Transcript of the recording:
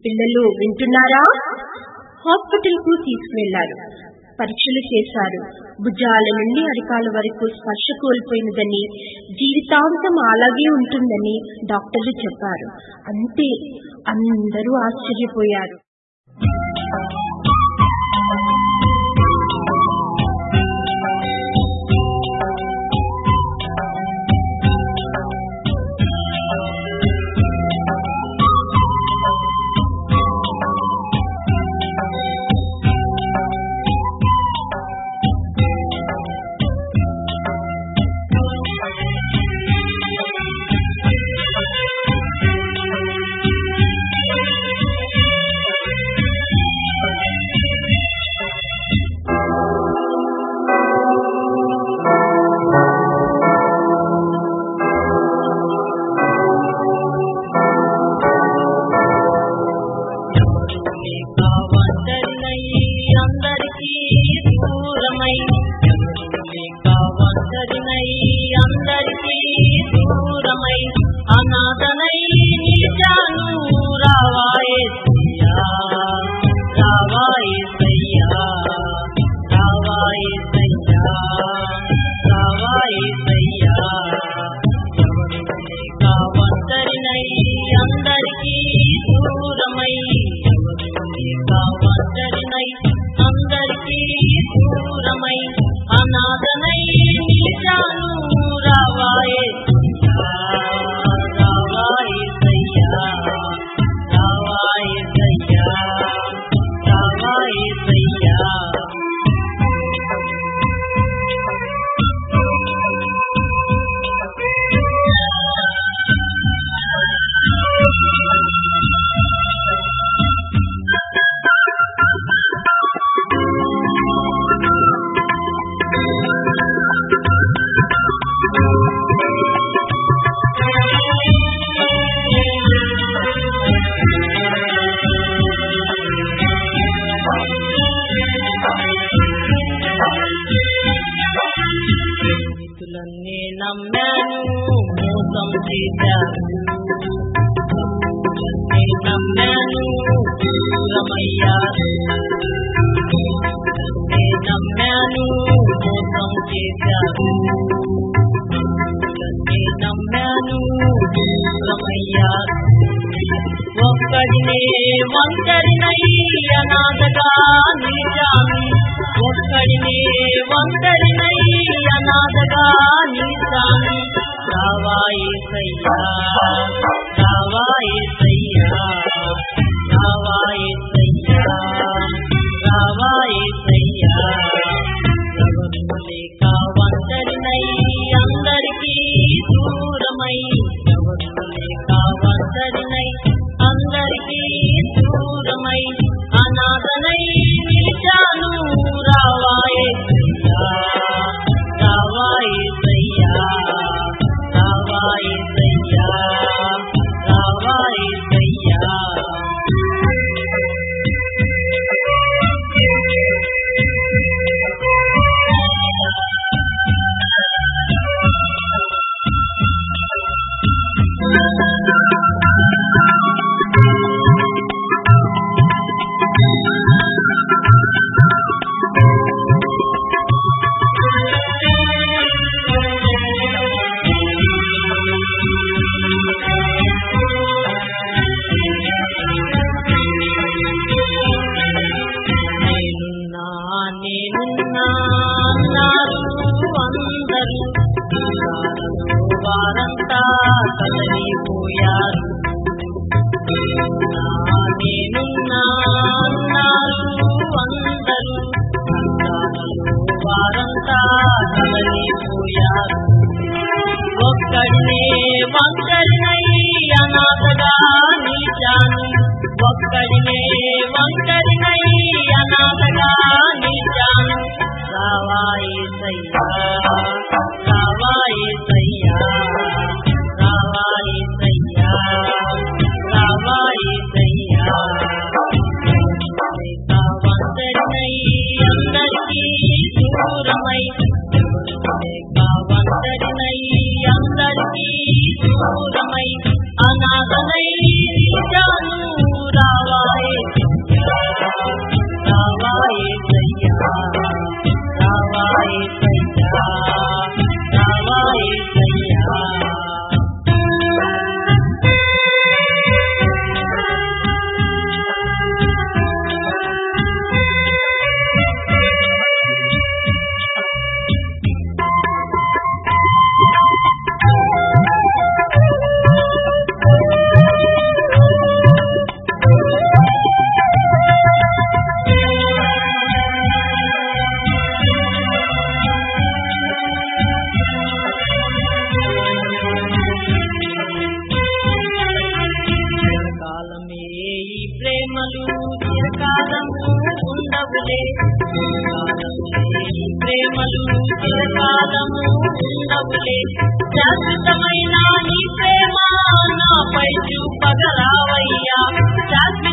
పిల్లలు వింటున్నారా? హాస్పిటల్ కు తీసుకువెళ్లారు. పరీక్షలు చేశారు. భుజాల నుండి అరికాల వరకు స్పర్శ కోల్పోయినదని, జీవితాంతం అలాగే ఉంటుందని డాక్టర్లు చెప్పారు. అంతే, అందరూ ఆశ్చర్యపోయారు. ఒక్కడినే ఒంటరినై అనాథగా నిలిచాను, ఒక్కడినే ఒంటరినై అనాథగా నిలిచాను. రావా యేసయ్యా, రావా యేసయ్యా, రావా యేసయ్యా, రావా యేసయ్యా. ఎవరు లేక ఒంటరినై అందరికీ దూరమై, ఎవరు లేక ఒంటరినై అందరికీ దూరమై అనాథనై నిలిచాను. రావా యేసయ్యా, రావా యేసయ్యా, రావా యేసయ్యా, రావా యేసయ్యా. నేనున్నా అన్నారు అందరూ, వారంతా కదలిపోయారు. నేనున్నా అన్నారు అందరూ, వారంతా కదలిపోయారు. ఒక్కడినే ఒంటరినై అనాథగా నిలిచాను, ఒక్కడినే ఒంటరినై అనాథగా నిలిచాను. రావా యేసయ్యా, రావా యేసయ్యా, రావా యేసయ్యా, రావా యేసయ్యా. ప్రేమలు చిరకాలము ఉండవులే, ప్రేమలు చిరకాలము ఉండవులే. శాశ్వతమైన నీ ప్రేమ నాపై చూపగరావయ్యా, శాశ్వతమైన